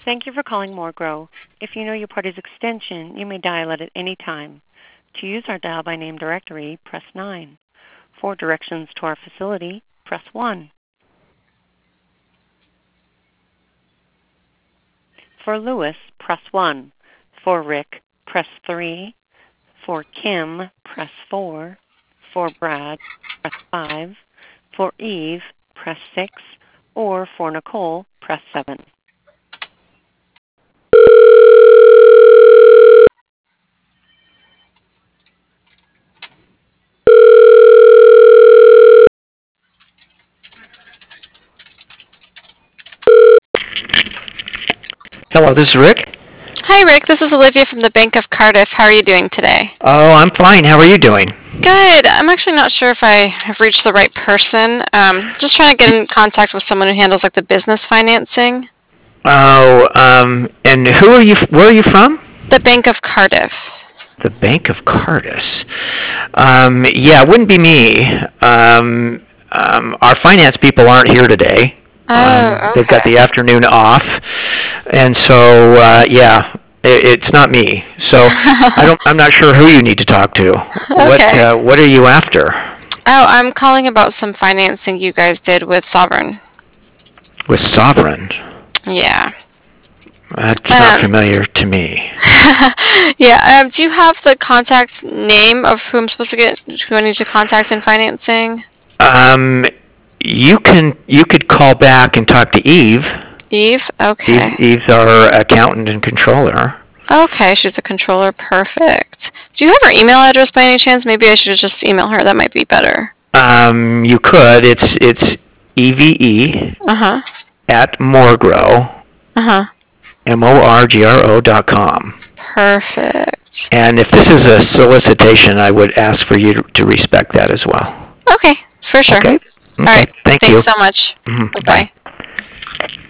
Thank you for calling Morgrow. If you know your party's extension, you may dial it at any time. To use our dial by name directory, press 9. For directions to our facility, press 1. For Louis, press 1. For Rick, press 3. For Kim, press 4. For Brad, press 5. For Eve, press 6. Or for Nicole, press 7. Hello, this is Rick. Hi, Rick. This is Olivia from the Bank of Cardiff. How are you doing today? Oh, I'm fine. How are you doing? Good. I'm actually not sure if I have reached the right person. Just trying to get in contact with someone who handles like the business financing. Oh, and where are you from? The Bank of Cardiff. The Bank of Cardiff. Yeah, it wouldn't be me. Our finance people aren't here today. Oh, They've got okay. the afternoon off, and so yeah, it's not me. So I'm not sure who you need to talk to. Okay. What are you after? Oh, I'm calling about some financing you guys did with Sovereign. With Sovereign? Yeah. That's not familiar to me. Yeah. Do you have the contact name of who who I need to contact in financing? Um, you could call back and talk to Eve. Eve? Okay. Eve's our accountant and controller. Okay, she's a controller. Perfect. Do you have her email address by any chance? Maybe I should just email her. That might be better. You could. It's EVE Uh-huh. at Morgrow, Uh-huh. MORGRO.com. Perfect. And if this is a solicitation, I would ask for you to respect that as well. Okay, for sure. Okay? All Okay. right. Thank Thanks you. so much. Mhm. Bye-bye. Bye.